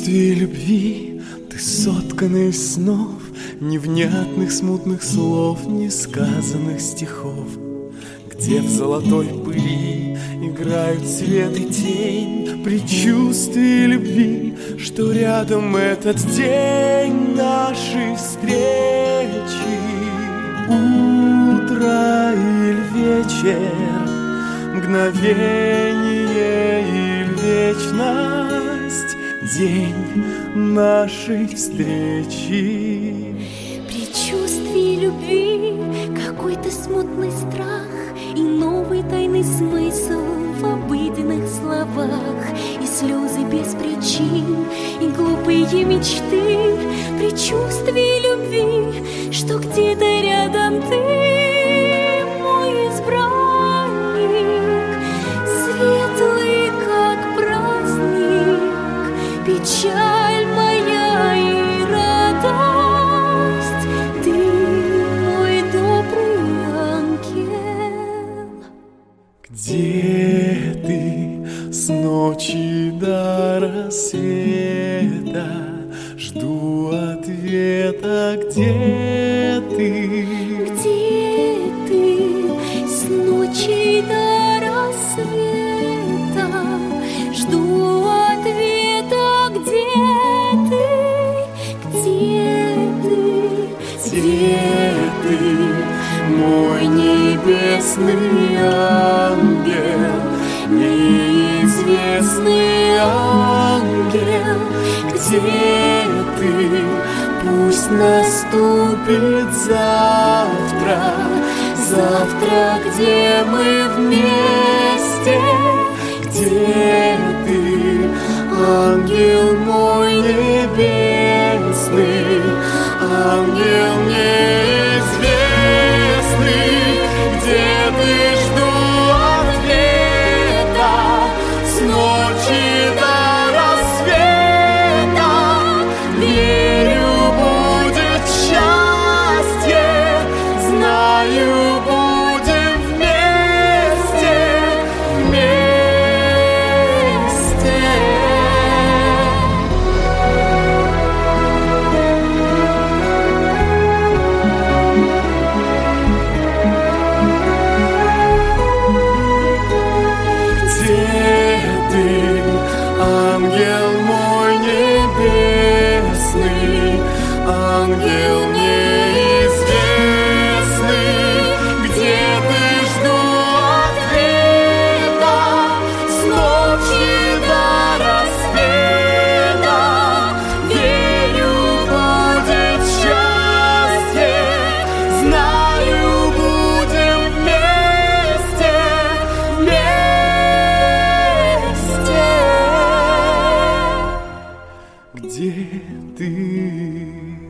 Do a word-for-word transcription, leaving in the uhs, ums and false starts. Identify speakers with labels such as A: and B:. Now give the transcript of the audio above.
A: предчувствии любви ты сотканный из снов, невнятных смутных слов, несказанных стихов, где в золотой пыли играют свет и тень. Предчувствие любви, что рядом этот день нашей встречи. Утро или вечер, мгновение или вечность, день нашей встречи.
B: Предчувствие любви, какой-то смутный страх и новый тайный смысл в обыденных словах, и слезы без причин, и глупые мечты. Предчувствие любви, что где-то рядом ты, мой избранник, светлый как праздник, печаль моя и радость, ты мой добрый ангел.
A: Где ты с ночи до рассвета? Жду ответа, где ты?
B: Где ты с ночи до рассвета? Жду ответа, где ты? Где ты?
A: Где ты, мой небесный ангел, неизвестный ангел? Где ты? Пусть наступит завтра, завтра, где мы вместе. Где ты, ангел мой небесный, ангел неизвестный? Где ты? Жду ответа с ночи до рассвета. Верю, будет счастье, знаю, будем вместе, вместе. Где ты, ангел мой небесный, ангел неизвестный? Где ты? Жду ответа с ночи до рассвета. Верю, будет счастье, знаю, будем вместе, вместе. Где ты?